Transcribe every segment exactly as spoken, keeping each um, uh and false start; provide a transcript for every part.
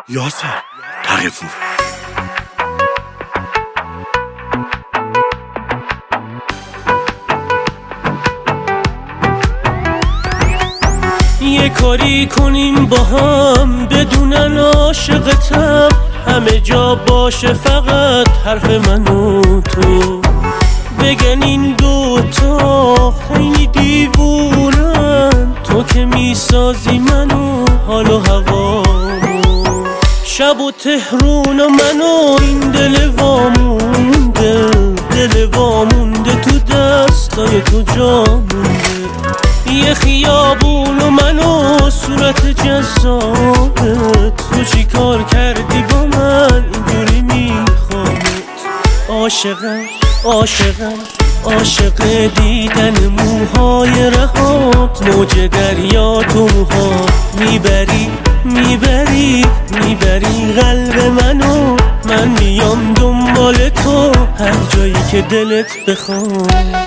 یاسر تقی‌پور. یه کاری کنیم با هم بدونن عاشقتم، همه جا باشه فقط حرف من و تو. بگن این دوتا خیلی دیوونن، تو که میسازی منو حال و هوامو. شب و تهرون و منو این دل وامونده، دل وامونده تو دستای تو جا مونده. یه خیابون و منو صورت جذابت، تو چی کار کردی با من اینجوری میخوامت. عاشقم عاشقم عاشق دیدن موهای رهات، موج دریا تو موها میبری میبری میبری قلب منو. من میام دنبال تو هر جایی که دلت بخواد.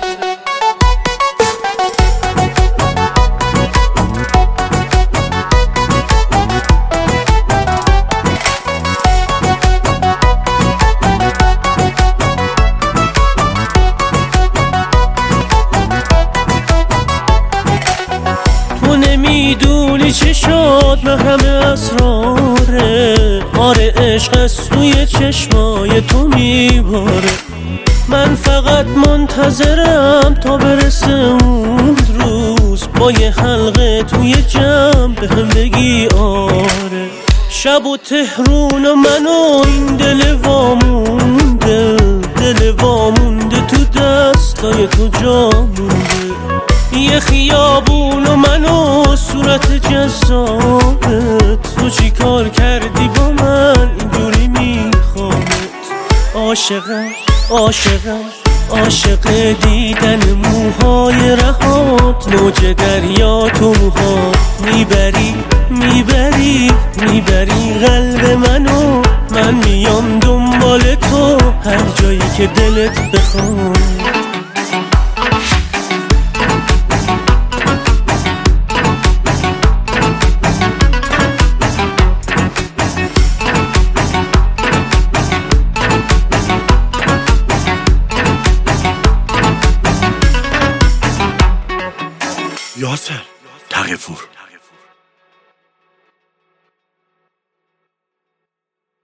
نمیدونی چه شد محرم اسراره، آره عشق از توی چشمای تو میباره. من فقط منتظرم تا برسه اون روز، با یه حلقه توی جمع به هم بگی آره. شب و تهرون و منو این دل وامونده، دل وامونده تو دستای تو جا مونده. یه خیابون و منو صورت جذابت، تو چی کار کردی با من اینجوری میخوامت. عاشقم عاشقم عاشق دیدن موهای رهات، موج دریا تو موها میبری میبری میبری قلب منو. من میام دنبال تو هر جایی که دلت بخواد. یاسر تقی‌پور.